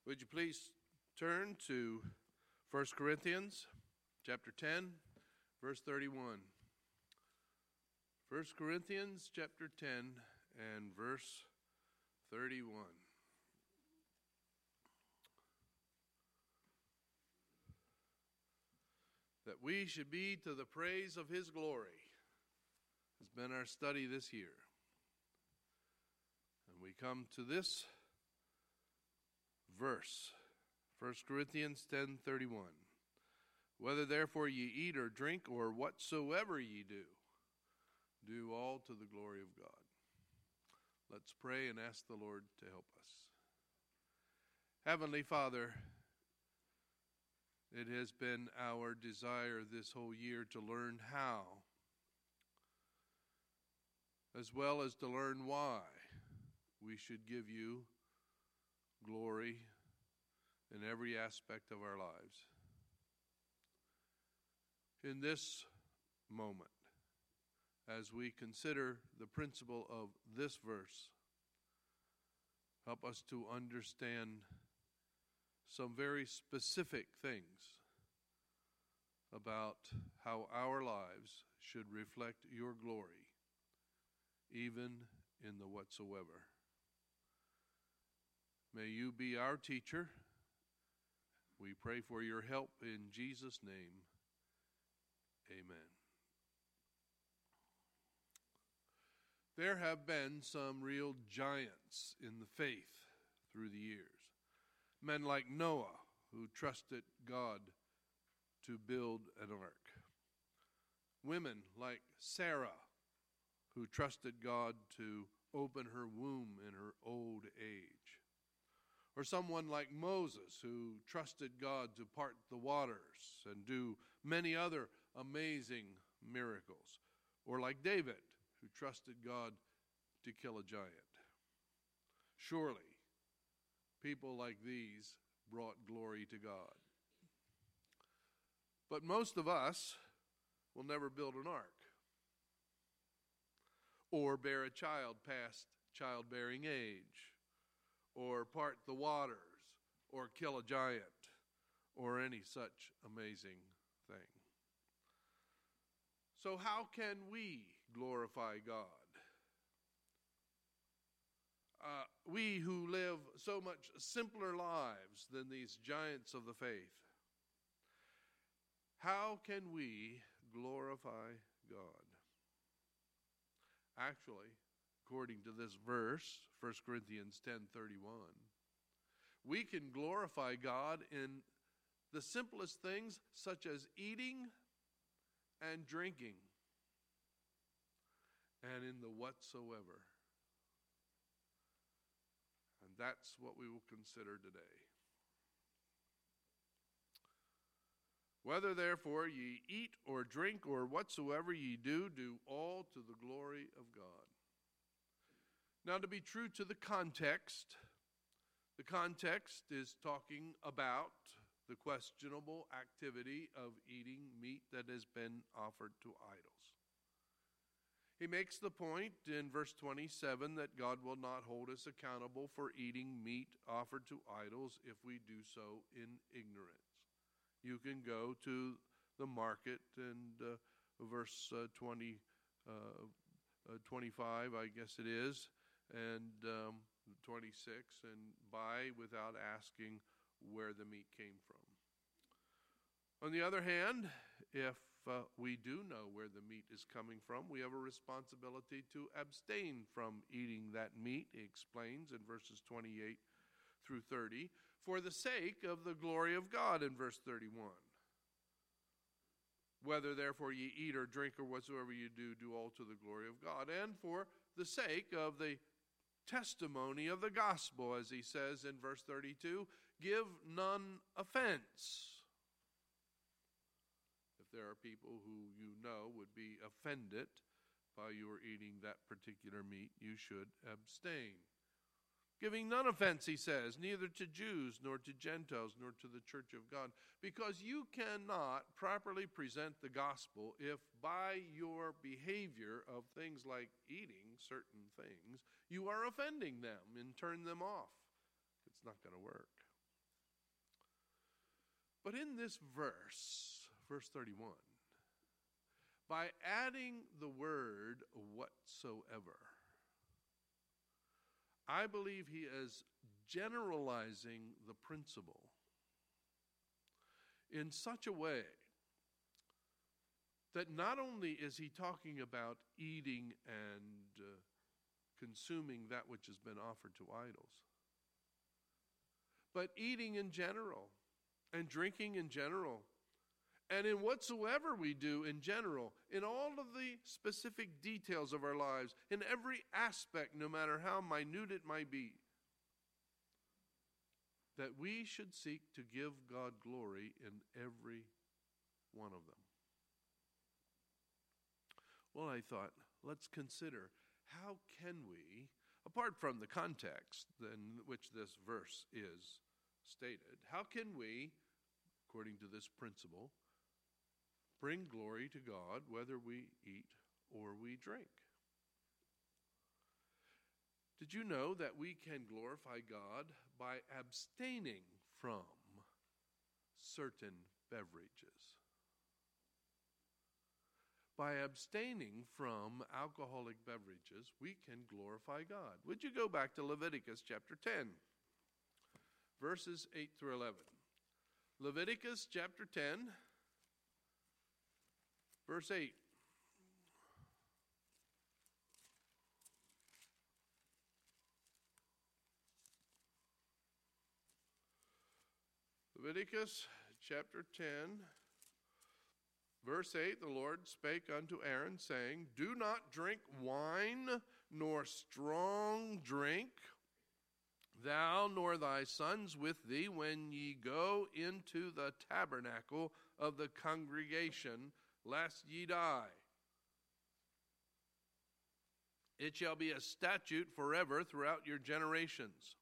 Would you please turn to 1 Corinthians chapter 10, verse 31. 1 Corinthians chapter 10 and verse 31. That we should be to the praise of His glory has been our study this year. And we come to this verse, 1 Corinthians 10:31. Whether therefore ye eat or drink or whatsoever ye do, do all to the glory of God. Let's pray and ask the Lord to help us. Heavenly Father, it has been our desire this whole year to learn how, as well as to learn why we should give you glory in every aspect of our lives. In this moment, as we consider the principle of this verse, help us to understand some very specific things about how our lives should reflect your glory, even in the whatsoever. May you be our teacher. We pray for your help in Jesus' name. Amen. There have been some real giants in the faith through the years. Men like Noah, who trusted God to build an ark. Women like Sarah, who trusted God to open her womb in her old age. Or someone like Moses, who trusted God to part the waters and do many other amazing miracles. Or like David, who trusted God to kill a giant. Surely, people like these brought glory to God. But most of us will never build an ark, or bear a child past childbearing age, or part the waters, or kill a giant, or any such amazing thing. So how can we glorify God? We who live so much simpler lives than these giants of the faith, how can we glorify God? Actually, according to this verse, 1 Corinthians 10:31, we can glorify God in the simplest things such as eating and drinking, and in the whatsoever. And that's what we will consider today. Whether therefore ye eat or drink or whatsoever ye do, do all to the glory of God. Now, to be true to the context is talking about the questionable activity of eating meat that has been offered to idols. He makes the point in verse 27 that God will not hold us accountable for eating meat offered to idols if we do so in ignorance. You can go to the market and verse 25, I guess it is, and 26, and buy without asking where the meat came from. On the other hand, if we do know where the meat is coming from, we have a responsibility to abstain from eating that meat, he explains in verses 28 through 30, for the sake of the glory of God in verse 31. Whether therefore ye eat or drink or whatsoever you do, do all to the glory of God, and for the sake of the testimony of the gospel, as he says in verse 32, give none offense. If there are people who you know would be offended by your eating that particular meat, you should abstain. Giving none offense, he says, neither to Jews, nor to Gentiles, nor to the church of God, because you cannot properly present the gospel if by your behavior of things like eating certain things, you are offending them and turn them off. It's not going to work. But in this verse 31, by adding the word whatsoever, I believe he is generalizing the principle in such a way that not only is he talking about eating and consuming that which has been offered to idols, but eating in general and drinking in general, and in whatsoever we do in general, in all of the specific details of our lives, in every aspect, no matter how minute it might be, that we should seek to give God glory in every one of them. Well, I thought, let's consider how can we, apart from the context in which this verse is stated, how can we, according to this principle, bring glory to God whether we eat or we drink? Did you know that we can glorify God by abstaining from certain beverages? By abstaining from alcoholic beverages, we can glorify God. Would you go back to Leviticus chapter 10, verses 8 through 11. Leviticus chapter 10, verse 8. Leviticus chapter 10, verse 8, the Lord spake unto Aaron, saying, Do not drink wine, nor strong drink, thou nor thy sons with thee, when ye go into the tabernacle of the congregation, lest ye die. It shall be a statute forever throughout your generations.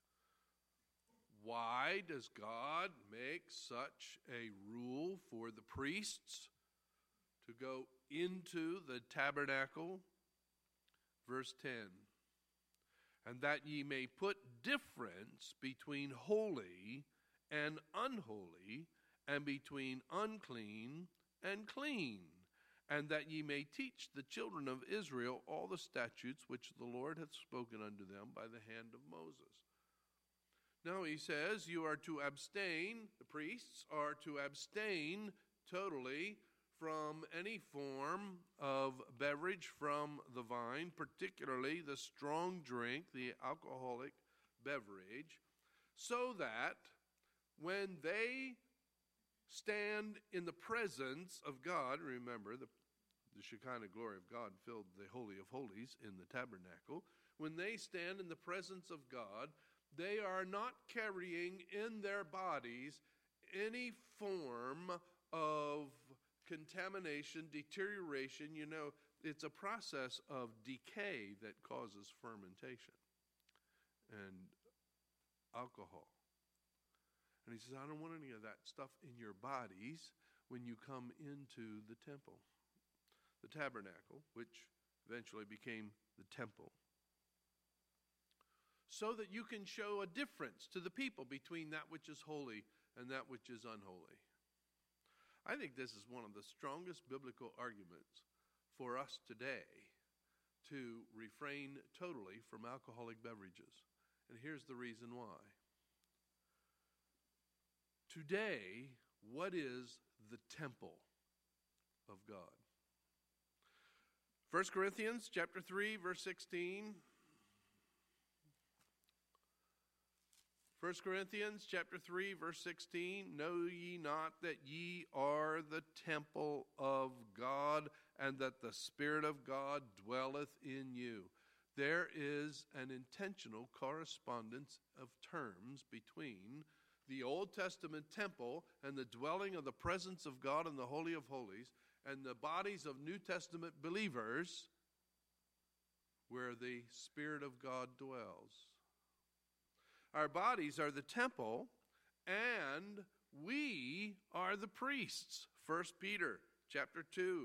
Why does God make such a rule for the priests to go into the tabernacle? Verse 10, and that ye may put difference between holy and unholy, and between unclean and clean, and that ye may teach the children of Israel all the statutes which the Lord hath spoken unto them by the hand of Moses. Now he says you are to abstain, the priests are to abstain totally from any form of beverage from the vine, particularly the strong drink, the alcoholic beverage, so that when they stand in the presence of God, remember the Shekinah glory of God filled the Holy of Holies in the tabernacle, when they stand in the presence of God, they are not carrying in their bodies any form of contamination, deterioration. You know, it's a process of decay that causes fermentation and alcohol. And he says, I don't want any of that stuff in your bodies when you come into the temple, the tabernacle, which eventually became the temple, so that you can show a difference to the people between that which is holy and that which is unholy. I think this is one of the strongest biblical arguments for us today to refrain totally from alcoholic beverages. And here's the reason why. Today, what is the temple of God? 1 Corinthians chapter 3, verse 16. 1 Corinthians chapter 3, verse 16, know ye not that ye are the temple of God, and that the Spirit of God dwelleth in you? There is an intentional correspondence of terms between the Old Testament temple and the dwelling of the presence of God in the Holy of Holies, and the bodies of New Testament believers where the Spirit of God dwells. Our bodies are the temple, and we are the priests. 1 Peter chapter 2.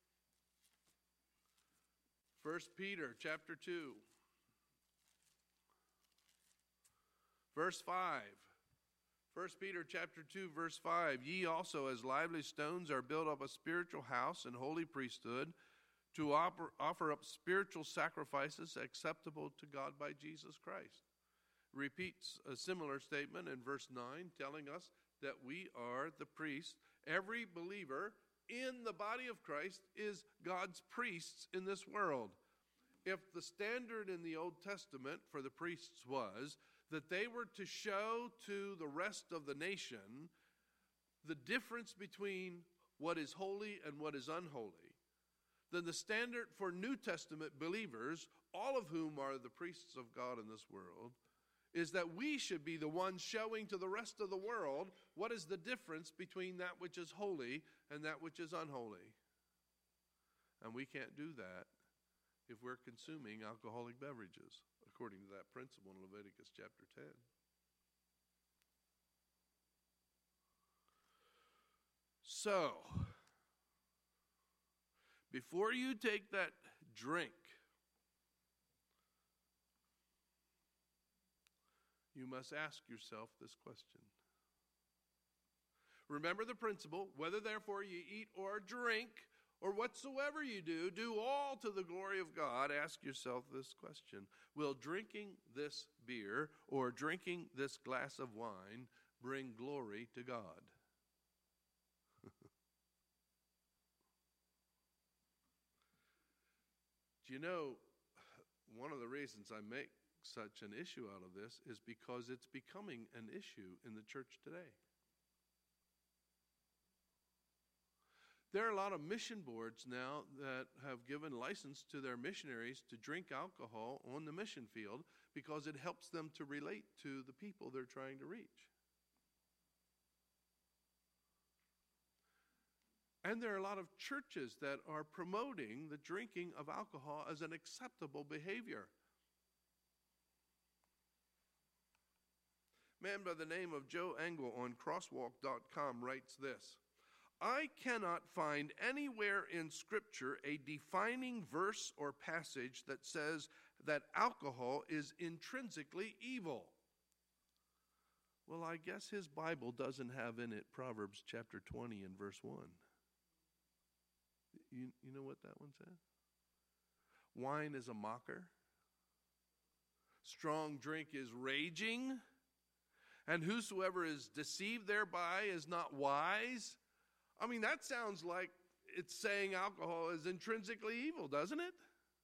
1 Peter chapter 2. Verse 5. 1 1 Peter chapter 2, verse 5, ye also as lively stones are built up a spiritual house and holy priesthood to offer up spiritual sacrifices acceptable to God by Jesus Christ. Repeats a similar statement in verse 9, telling us that we are the priests. Every believer in the body of Christ is God's priests in this world. If the standard in the Old Testament for the priests was that they were to show to the rest of the nation the difference between what is holy and what is unholy, then the standard for New Testament believers, all of whom are the priests of God in this world, is that we should be the ones showing to the rest of the world what is the difference between that which is holy and that which is unholy. And we can't do that if we're consuming alcoholic beverages, according to that principle in Leviticus chapter 10. So, before you take that drink, you must ask yourself this question. Remember the principle, whether therefore you eat or drink, or whatsoever you do all to the glory of God. Ask yourself this question. Will drinking this beer or drinking this glass of wine bring glory to God? Do you know, one of the reasons I make such an issue out of this is because it's becoming an issue in the church today. There are a lot of mission boards now that have given license to their missionaries to drink alcohol on the mission field because it helps them to relate to the people they're trying to reach. And there are a lot of churches that are promoting the drinking of alcohol as an acceptable behavior. A man by the name of Joe Engel on crosswalk.com writes this: I cannot find anywhere in Scripture a defining verse or passage that says that alcohol is intrinsically evil. Well, I guess his Bible doesn't have in it Proverbs chapter 20 and verse 1. You know what that one says? Wine is a mocker. Strong drink is raging. And whosoever is deceived thereby is not wise. I mean, that sounds like it's saying alcohol is intrinsically evil, doesn't it?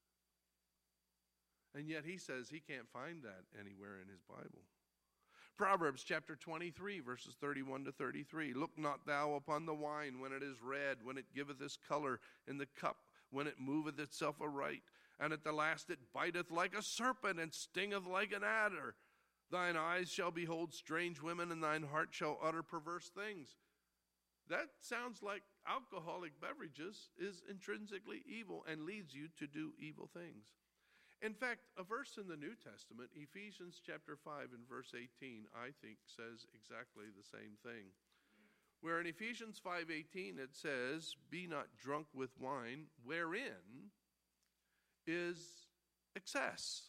And yet he says he can't find that anywhere in his Bible. Proverbs chapter 23, verses 31 to 33. Look not thou upon the wine when it is red, when it giveth his color in the cup, when it moveth itself aright, and at the last it biteth like a serpent and stingeth like an adder. Thine eyes shall behold strange women, and thine heart shall utter perverse things. That sounds like alcoholic beverages is intrinsically evil and leads you to do evil things. In fact, a verse in the New Testament, Ephesians chapter 5 and verse 18, I think says exactly the same thing. Where in Ephesians 5:18 it says, be not drunk with wine, wherein is excess.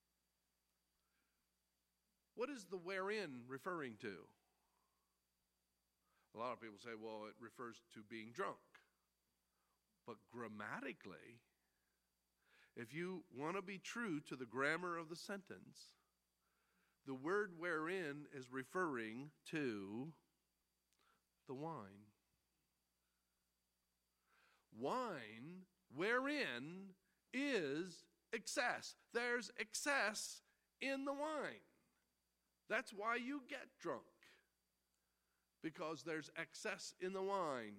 What is the wherein referring to? A lot of people say, well, it refers to being drunk. But grammatically, if you want to be true to the grammar of the sentence, the word wherein is referring to the wine. Wine, wherein is excess. There's excess in the wine. That's why you get drunk, because there's excess in the wine.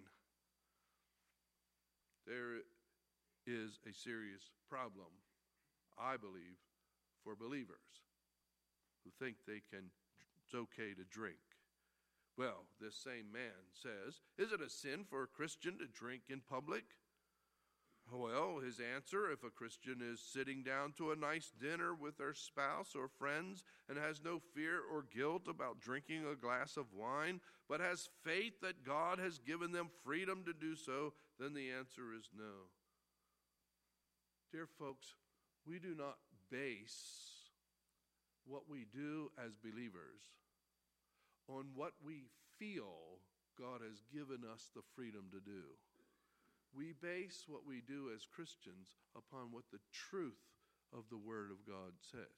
There is a serious problem, I believe, for believers who think it's okay to drink. Well, this same man says, is it a sin for a Christian to drink in public? Well, his answer, if a Christian is sitting down to a nice dinner with their spouse or friends and has no fear or guilt about drinking a glass of wine, but has faith that God has given them freedom to do so, then the answer is no. Dear folks, we do not base what we do as believers on what we feel God has given us the freedom to do. We base what we do as Christians upon what the truth of the Word of God says.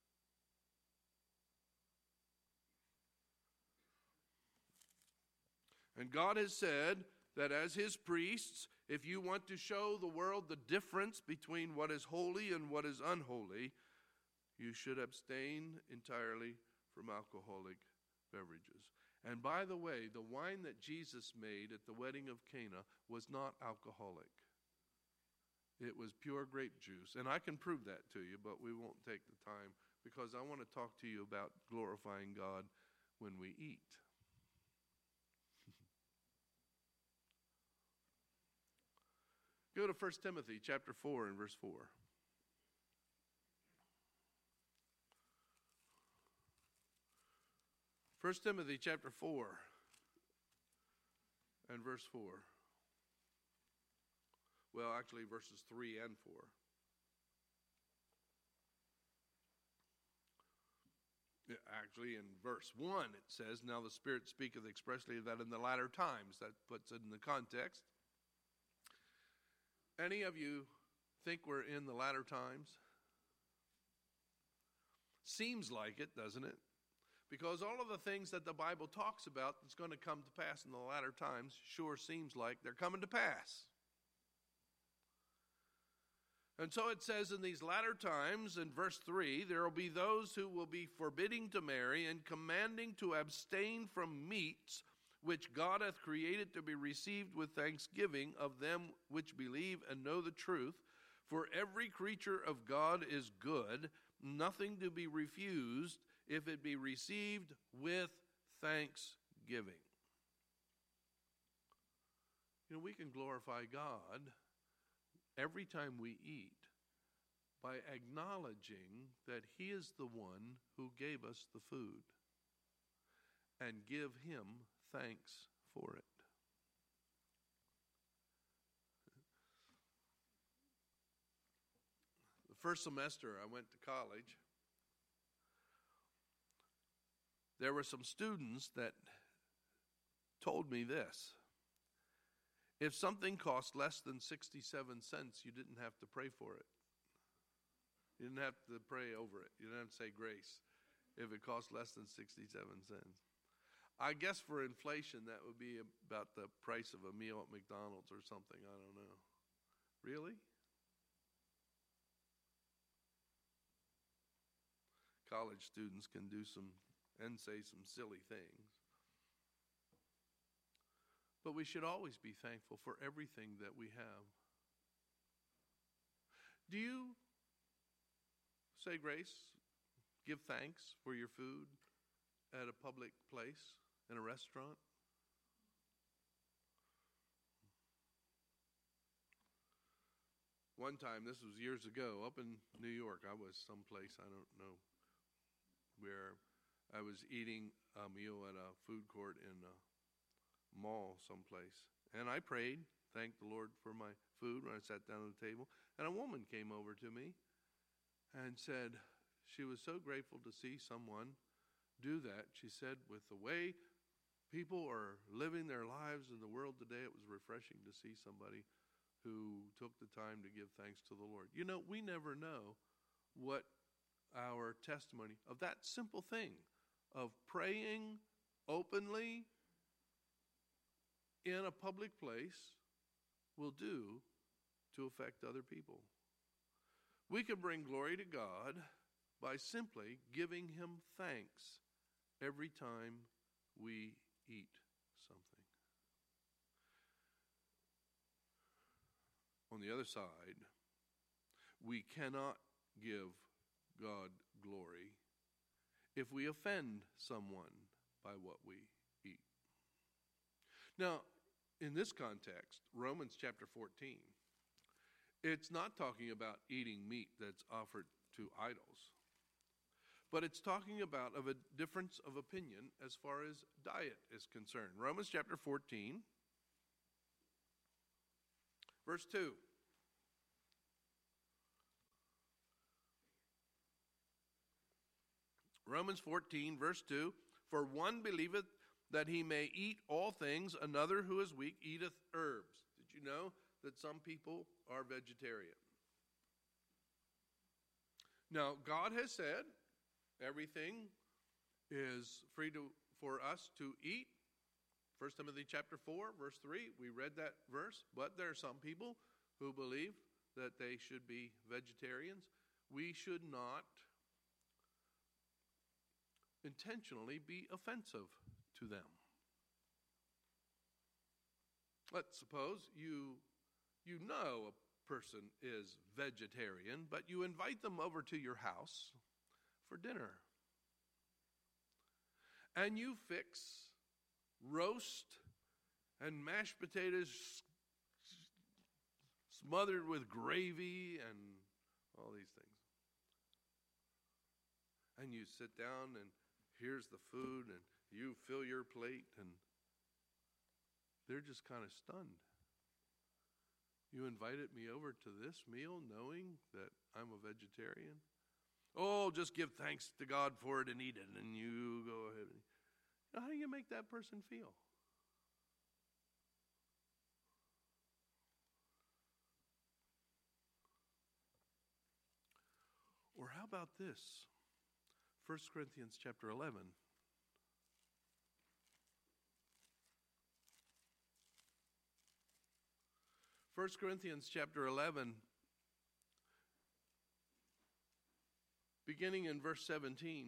And God has said that as His priests, if you want to show the world the difference between what is holy and what is unholy, you should abstain entirely from alcoholic beverages. And by the way, the wine that Jesus made at the wedding of Cana was not alcoholic. It was pure grape juice. And I can prove that to you, but we won't take the time because I want to talk to you about glorifying God when we eat. Go to 1 Timothy chapter 4 and verse 4. 1 Timothy chapter 4 and verse 4. Well, actually verses 3 and 4. Actually, in verse 1 it says, "Now the Spirit speaketh expressly that in the latter times." That puts it in the context. Any of you think we're in the latter times? Seems like it, doesn't it? Because all of the things that the Bible talks about that's going to come to pass in the latter times sure seems like they're coming to pass. And so it says in these latter times, in verse 3, there will be those who will be forbidding to marry and commanding to abstain from meats which God hath created to be received with thanksgiving of them which believe and know the truth. For every creature of God is good, nothing to be refused, if it be received with thanksgiving. You know, we can glorify God every time we eat by acknowledging that He is the one who gave us the food and give Him thanks for it. The first semester I went to college, there were some students that told me this: if something cost less than 67 cents, you didn't have to pray for it. You didn't have to pray over it. You didn't have to say grace if it cost less than 67 cents. I guess for inflation, that would be about the price of a meal at McDonald's or something. I don't know. Really? College students can do some and say some silly things. But we should always be thankful for everything that we have. Do you say grace, give thanks for your food at a public place, in a restaurant? One time, this was years ago, up in New York, I was someplace, I don't know where, I was eating a meal at a food court in a mall someplace. And I prayed, thanked the Lord for my food when I sat down at the table. And a woman came over to me and said she was so grateful to see someone do that. She said, with the way people are living their lives in the world today, it was refreshing to see somebody who took the time to give thanks to the Lord. You know, we never know what our testimony of that simple thing of praying openly in a public place will do to affect other people. We can bring glory to God by simply giving Him thanks every time we eat something. On the other side, we cannot give God glory if we offend someone by what we eat. Now, in this context, Romans chapter 14, it's not talking about eating meat that's offered to idols, but it's talking about of a difference of opinion as far as diet is concerned. Romans chapter 14, verse 2. Romans 14, verse 2. For one believeth that he may eat all things, another who is weak eateth herbs. Did you know that some people are vegetarian? Now, God has said everything is free for us to eat. 1 Timothy chapter 4, verse 3, we read that verse. But there are some people who believe that they should be vegetarians. We should not intentionally be offensive to them. Let's suppose you know a person is vegetarian, but you invite them over to your house for dinner. And you fix roast and mashed potatoes smothered with gravy and all these things. And you sit down and here's the food and you fill your plate and they're just kind of stunned. You invited me over to this meal knowing that I'm a vegetarian? Oh, just give thanks to God for it and eat it. And you go ahead. How do you make that person feel? Or how about this? 1 Corinthians chapter 11. 1 Corinthians chapter 11, beginning in verse 17.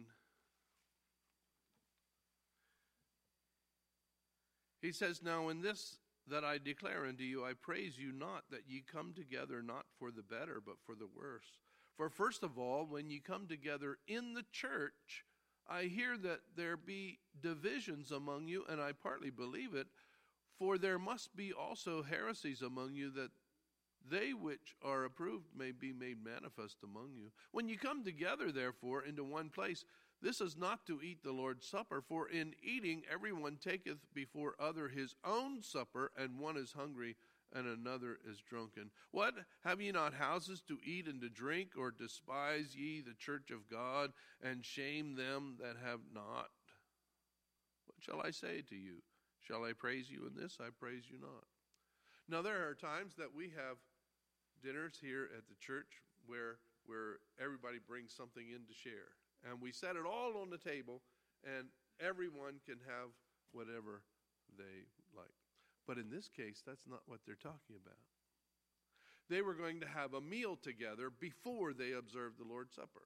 He says, Now in this that I declare unto you, I praise you not that ye come together not for the better, but for the worse. For first of all, when ye come together in the church, I hear that there be divisions among you, and I partly believe it. For there must be also heresies among you, that they which are approved may be made manifest among you. When you come together, therefore, into one place, this is not to eat the Lord's Supper, for in eating everyone taketh before other his own supper, and one is hungry, and another is drunken. What? Have ye not houses to eat and to drink, or despise ye the church of God, and shame them that have not? What shall I say to you? Shall I praise you in this? I praise you not. Now there are times that we have dinners here at the church where everybody brings something in to share. And we set it all on the table, and everyone can have whatever they like. But in this case, that's not what they're talking about. They were going to have a meal together before they observed the Lord's Supper.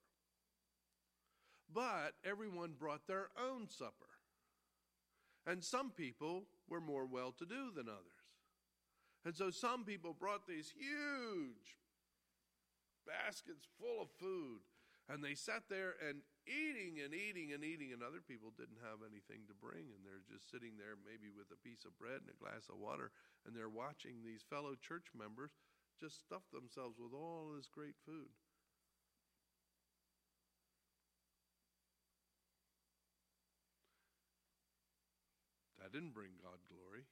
But everyone brought their own supper. And some people were more well-to-do than others. And so some people brought these huge baskets full of food. And they sat there and eating and eating and eating. And other people didn't have anything to bring. And they're just sitting there maybe with a piece of bread and a glass of water. And they're watching these fellow church members just stuff themselves with all this great food. That didn't bring God glory.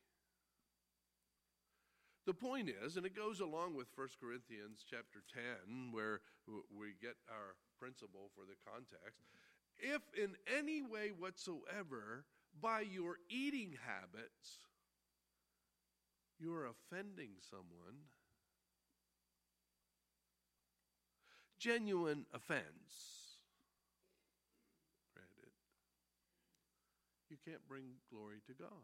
The point is, and it goes along with 1 Corinthians chapter 10, where we get our principle for the context. If in any way whatsoever, by your eating habits, you are offending someone, genuine offense, granted, you can't bring glory to God.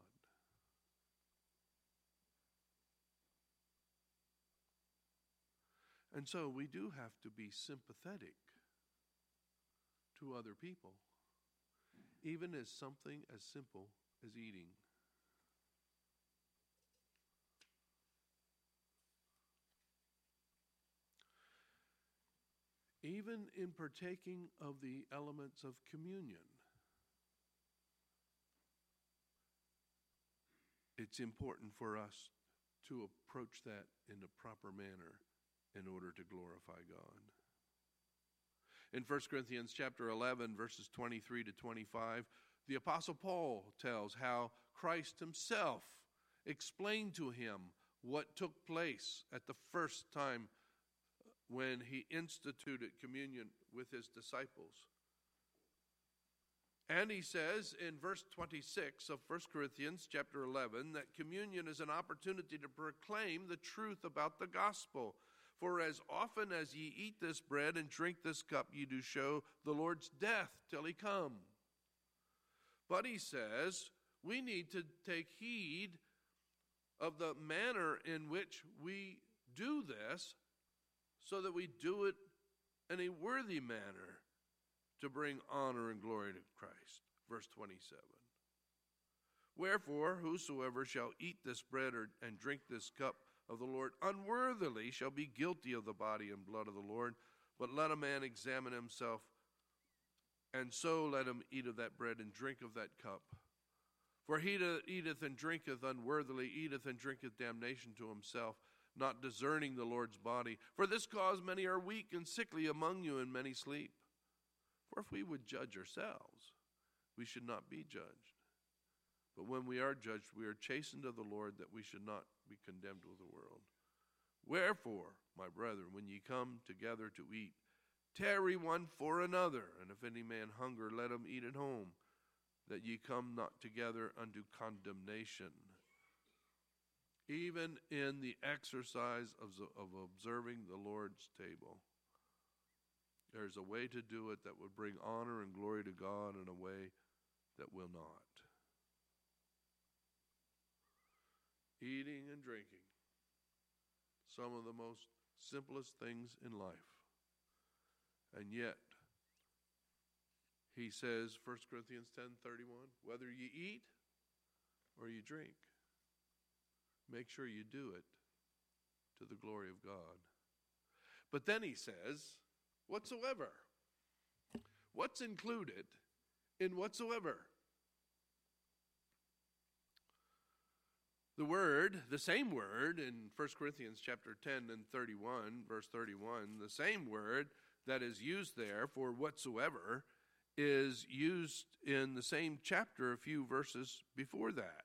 And so we do have to be sympathetic to other people, even as something as simple as eating. Even in partaking of the elements of communion, it's important for us to approach that in a proper manner in order to glorify God. In 1 Corinthians chapter 11, verses 23 to 25, the Apostle Paul tells how Christ himself explained to him what took place at the first time when he instituted communion with his disciples. And he says in verse 26 of 1 Corinthians chapter 11 that communion is an opportunity to proclaim the truth about the gospel. For as often as ye eat this bread and drink this cup, ye do show the Lord's death till he come. But he says we need to take heed of the manner in which we do this, so that we do it in a worthy manner to bring honor and glory to Christ. Verse 27. Wherefore, whosoever shall eat this bread and drink this cup of the Lord unworthily shall be guilty of the body and blood of the Lord. But let a man examine himself, and so let him eat of that bread and drink of that cup. For he that eateth and drinketh unworthily eateth and drinketh damnation to himself, not discerning the Lord's body. For this cause many are weak and sickly among you, and many sleep. For if we would judge ourselves, we should not be judged. But when we are judged, we are chastened of the Lord, that we should not be condemned with the world. Wherefore, my brethren, when ye come together to eat, tarry one for another. And if any man hunger, let him eat at home, that ye come not together unto condemnation. Even in the exercise of observing the Lord's table, there's a way to do it that would bring honor and glory to God, and a way that will not. Eating and drinking, some of the most simplest things in life. And yet, he says, 1 Corinthians 10:31, whether you eat or you drink, make sure you do it to the glory of God. But then he says, whatsoever. What's included in whatsoever? The same word in 1 Corinthians chapter 10 and 31, verse 31, the same word that is used there for whatsoever is used in the same chapter a few verses before that.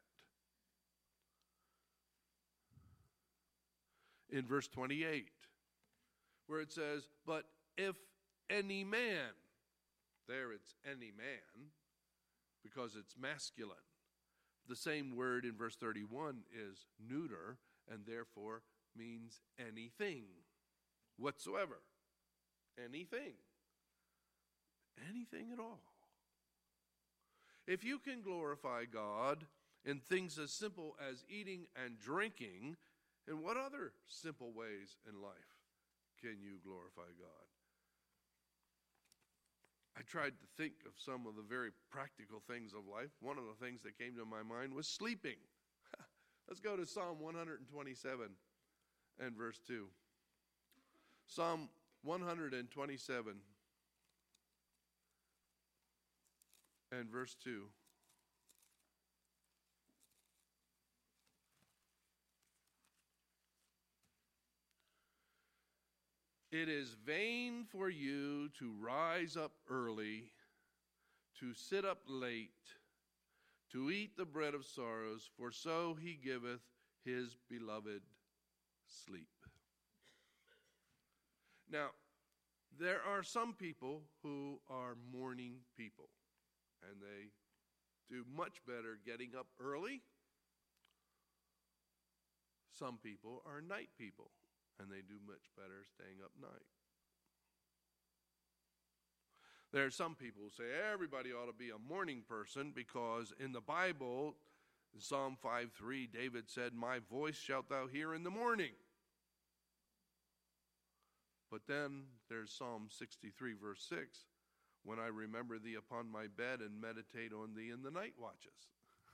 In verse 28, where it says, but if any man, there it's any man, because it's masculine. The same word in verse 31 is neuter, and therefore means anything, whatsoever. Anything. Anything at all. If you can glorify God in things as simple as eating and drinking, in what other simple ways in life can you glorify God? I tried to think of some of the very practical things of life. One of the things that came to my mind was sleeping. Let's go to Psalm 127 and verse 2. Psalm 127 and verse 2. It is vain for you to rise up early, to sit up late, to eat the bread of sorrows, for so he giveth his beloved sleep. Now, there are some people who are morning people, and they do much better getting up early. Some people are night people, and they do much better staying up night. There are some people who say everybody ought to be a morning person because in the Bible, in Psalm 5:3, David said, my voice shalt thou hear in the morning. But then there's Psalm 63, verse 6, when I remember thee upon my bed and meditate on thee in the night watches.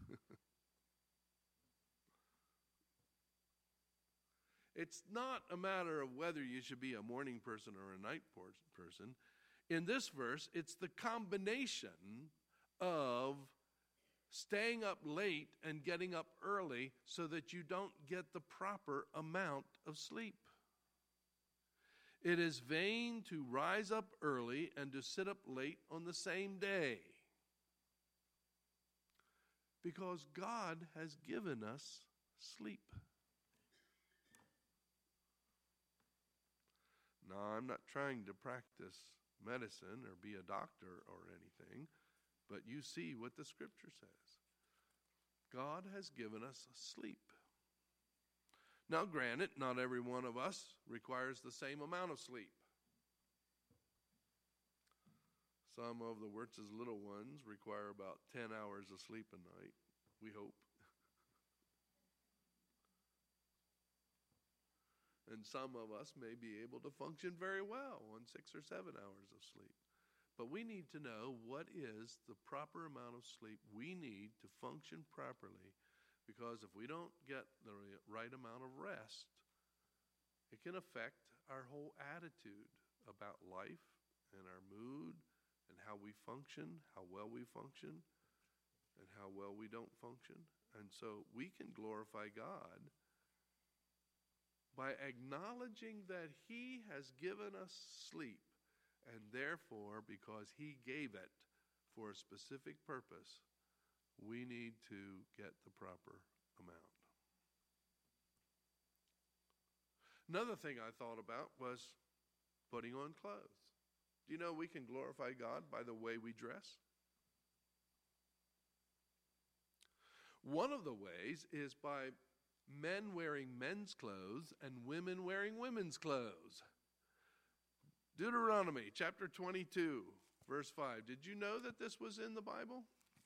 It's not a matter of whether you should be a morning person or a night person. In this verse, it's the combination of staying up late and getting up early so that you don't get the proper amount of sleep. It is vain to rise up early and to sit up late on the same day, because God has given us sleep. Now, I'm not trying to practice medicine or be a doctor or anything, But you see what the Scripture says. God has given us sleep. Now, granted, not every one of us requires the same amount of sleep. Some of the Wirtz's little ones require about 10 hours of sleep a night, we hope. And some of us may be able to function very well on 6 or 7 hours of sleep. But we need to know what is the proper amount of sleep we need to function properly, because if we don't get the right amount of rest, it can affect our whole attitude about life and our mood and how we function, how well we function, and how well we don't function. And so we can glorify God by acknowledging that He has given us sleep, and therefore, because He gave it for a specific purpose, we need to get the proper amount. Another thing I thought about was putting on clothes. Do you know we can glorify God by the way we dress? One of the ways is by men wearing men's clothes and women wearing women's clothes. Deuteronomy chapter 22, verse 5. Did you know that this was in the Bible?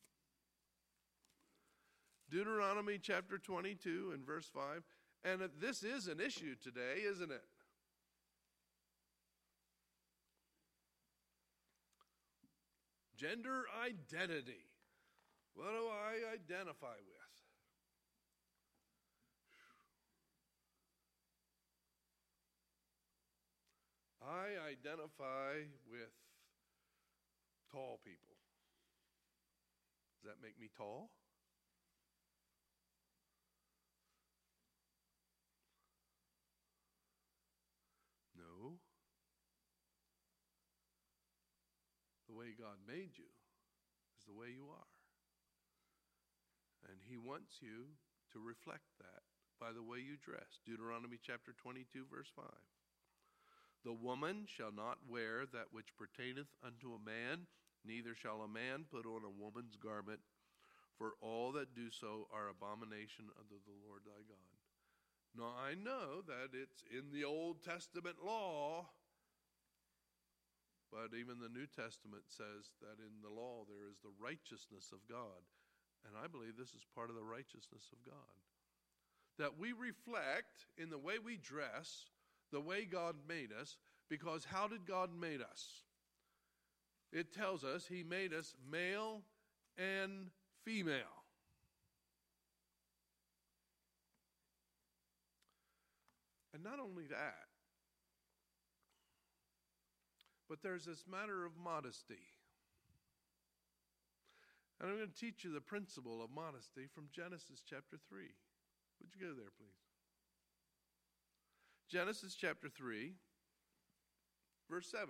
Deuteronomy chapter 22 and verse 5. And this is an issue today, isn't it? Gender identity. What do I identify with? I identify with tall people. Does that make me tall? No. The way God made you is the way you are. And He wants you to reflect that by the way you dress. Deuteronomy chapter 22, verse 5. The woman shall not wear that which pertaineth unto a man, neither shall a man put on a woman's garment, for all that do so are abomination unto the Lord thy God. Now I know that it's in the Old Testament law, but even the New Testament says that in the law there is the righteousness of God. And I believe this is part of the righteousness of God. That we reflect in the way we dress the way God made us, because how did God make us? It tells us He made us male and female. And not only that, but there's this matter of modesty. And I'm going to teach you the principle of modesty from Genesis chapter 3. Would you go there, please? Genesis chapter 3, verse 7.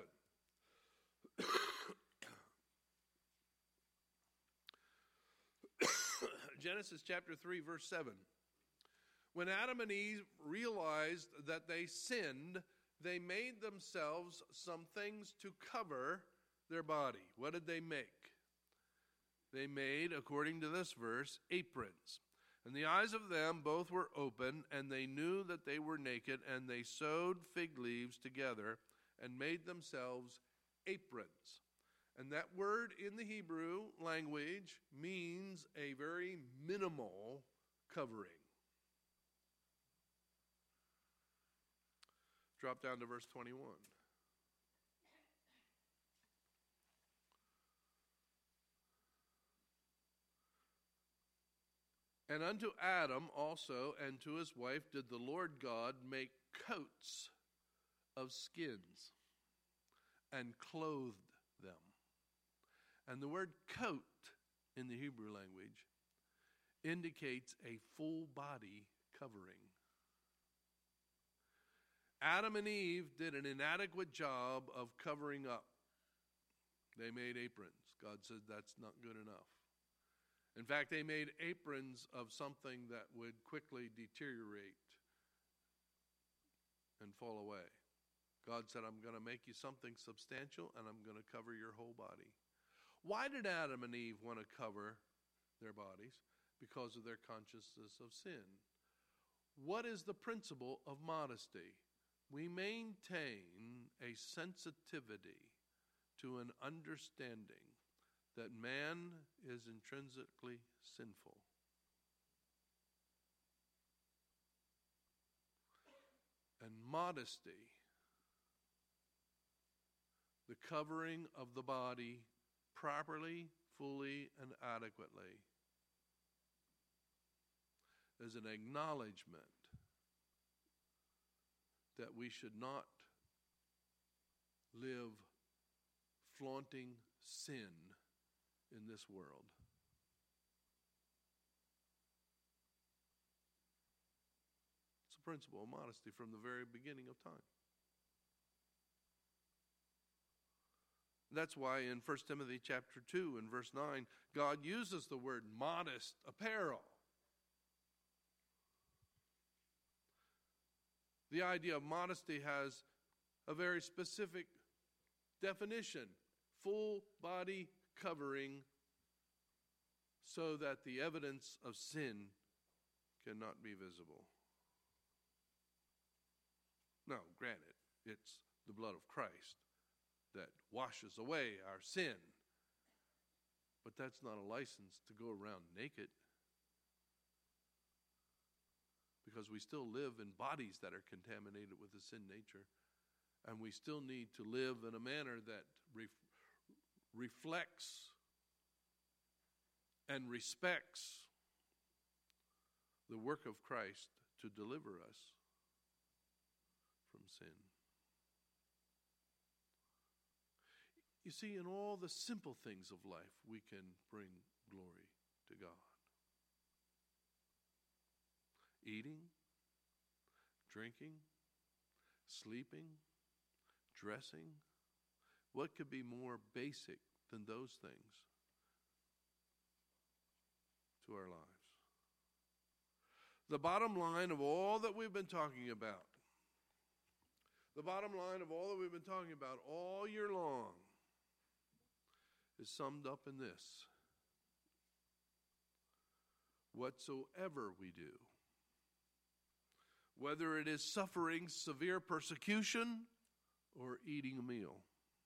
Genesis chapter 3, verse 7. When Adam and Eve realized that they sinned, they made themselves some things to cover their body. What did they make? They made, according to this verse, aprons. And the eyes of them both were open, and they knew that they were naked, and they sewed fig leaves together and made themselves aprons. And that word in the Hebrew language means a very minimal covering. Drop down to verse 21. And unto Adam also and to his wife did the Lord God make coats of skins and clothed them. And the word coat in the Hebrew language indicates a full body covering. Adam and Eve did an inadequate job of covering up. They made aprons. God said that's not good enough. In fact, they made aprons of something that would quickly deteriorate and fall away. God said, I'm going to make you something substantial, and I'm going to cover your whole body. Why did Adam and Eve want to cover their bodies? Because of their consciousness of sin. What is the principle of modesty? We maintain a sensitivity to an understanding that man is intrinsically sinful. And modesty, the covering of the body properly, fully, and adequately, is an acknowledgement that we should not live flaunting sin in this world. It's a principle of modesty from the very beginning of time. That's why in 1 Timothy chapter 2 and verse 9, God uses the word modest apparel. The idea of modesty has a very specific definition: full body covering so that the evidence of sin cannot be visible. Now, granted, it's the blood of Christ that washes away our sin, but that's not a license to go around naked, because we still live in bodies that are contaminated with the sin nature, and we still need to live in a manner that reflects and respects the work of Christ to deliver us from sin. You see, in all the simple things of life, we can bring glory to God. Eating, drinking, sleeping, dressing. What could be more basic than those things to our lives? The bottom line of all that we've been talking about, all year long, is summed up in this: whatsoever we do, whether it is suffering severe persecution or eating a meal,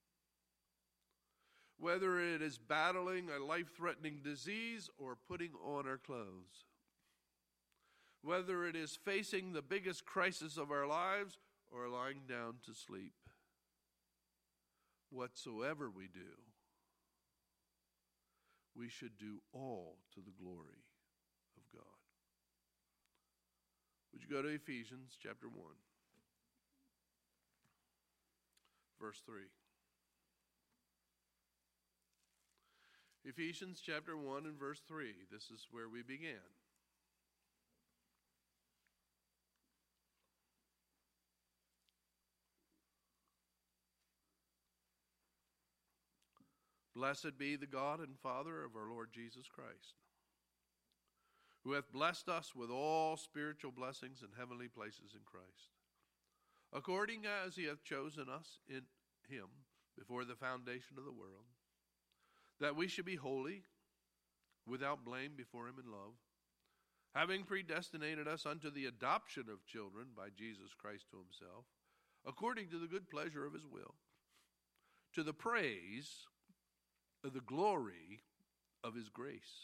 whether it is battling a life-threatening disease or putting on our clothes, whether it is facing the biggest crisis of our lives or lying down to sleep, whatsoever we do, we should do all to the glory of God. Would you go to Ephesians chapter 1, verse 3. Ephesians chapter 1 and verse 3. This is where we began. Blessed be the God and Father of our Lord Jesus Christ, who hath blessed us with all spiritual blessings in heavenly places in Christ, according as he hath chosen us in him before the foundation of the world, that we should be holy, without blame before him in love, having predestinated us unto the adoption of children by Jesus Christ to himself, according to the good pleasure of his will, to the praise of the glory of his grace,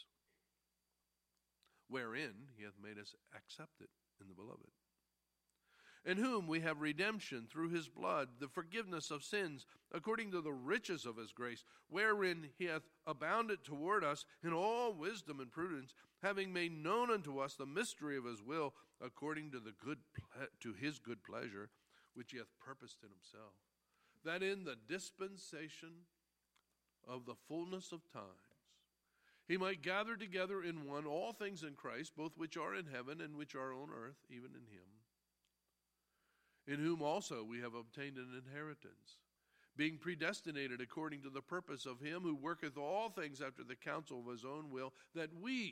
wherein he hath made us accepted in the beloved, in whom we have redemption through his blood, the forgiveness of sins, according to the riches of his grace, wherein he hath abounded toward us in all wisdom and prudence, having made known unto us the mystery of his will, according to to his good pleasure, which he hath purposed in himself, that in the dispensation of the fullness of times he might gather together in one all things in Christ, both which are in heaven and which are on earth, even in him, in whom also we have obtained an inheritance, being predestinated according to the purpose of him who worketh all things after the counsel of his own will, that we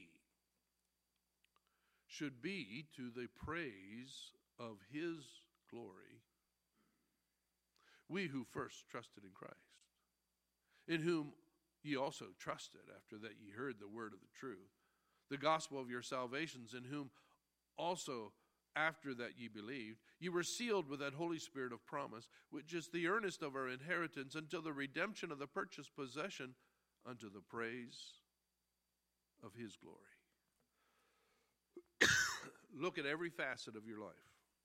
should be to the praise of his glory, we who first trusted in Christ, in whom Ye also trusted after that ye heard the word of the truth, the gospel of your salvations, in whom also after that ye believed, ye were sealed with that Holy Spirit of promise, which is the earnest of our inheritance until the redemption of the purchased possession, unto the praise of his glory. Look at every facet of your life.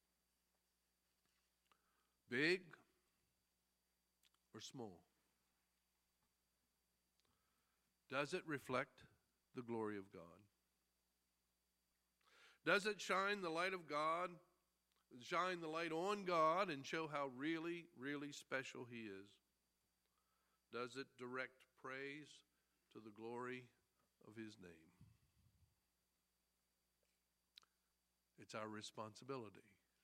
Big or small. Does it reflect the glory of God? Does it shine the light of God, shine the light on God and show how really, really special he is? Does it direct praise to the glory of his name? It's our responsibility.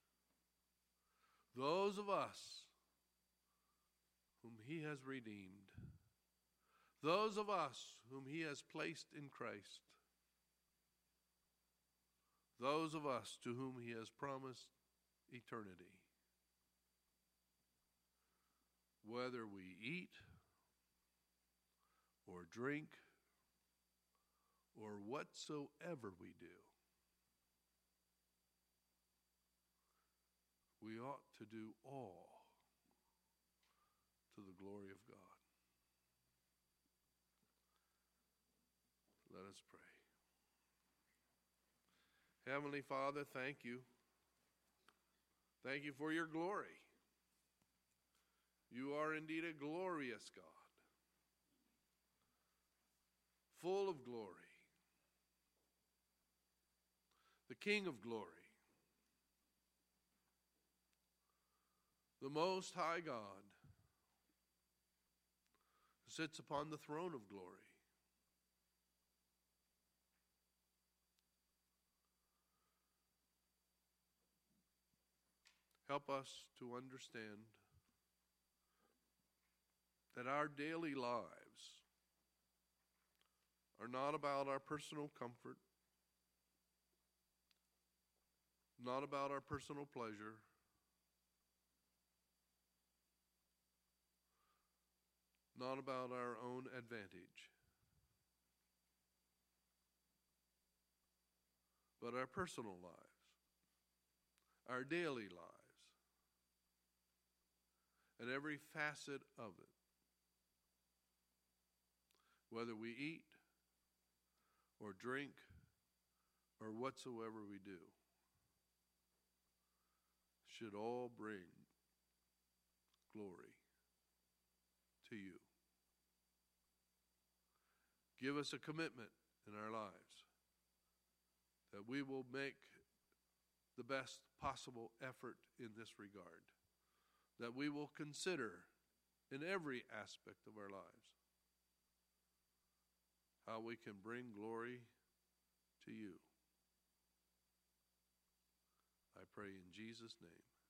Those of us whom he has redeemed, those of us whom he has placed in Christ, those of us to whom he has promised eternity, whether we eat or drink or whatsoever we do, we ought to do all to the glory of God. Let us pray. Heavenly Father, thank you. Thank you for your glory. You are indeed a glorious God, full of glory, the King of glory, the Most High God, who sits upon the throne of glory. Help us to understand that our daily lives are not about our personal comfort, not about our personal pleasure, not about our own advantage, but our personal lives, our daily lives, and every facet of it. Whether we eat or drink or whatsoever we do, should all bring glory to you. Give us a commitment in our lives that we will make the best possible effort in this regard, that we will consider in every aspect of our lives how we can bring glory to you. I pray in Jesus' name.